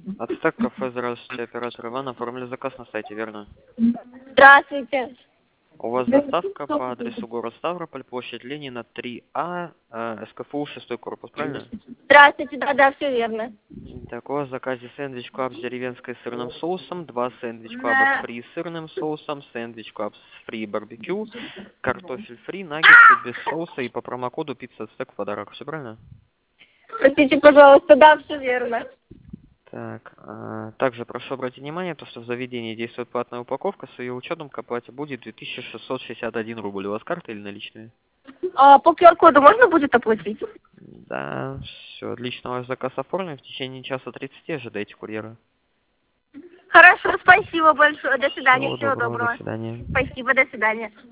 Ацтек кафе, здравствуйте, оператор Иван, оформили заказ на сайте, верно? Здравствуйте. У вас доставка по адресу город Ставрополь, площадь Ленина, 3А, СКФУ, 6 корпус, правильно? Здравствуйте, да, все верно. Так, у вас в заказе сэндвич клаб с деревенской сырным соусом, 2 сэндвич клаба с фри сырным соусом, сэндвич клаб с фри барбекю, картофель фри, наггетсы без соуса и по промокоду пицца ацтек в подарок, все правильно? Простите, пожалуйста, да, все верно. Так, также прошу обратить внимание, то, что в заведении действует платная упаковка, с ее учетом к оплате будет 2661 рубль. У вас карта или наличные? А по QR-коду можно будет оплатить? Да, все, отлично, ваш заказ оформлен. В течение часа 30 ожидайте курьера. Хорошо, спасибо большое. До свидания, Всего всего доброго, до доброго. свидания. Спасибо, до свидания.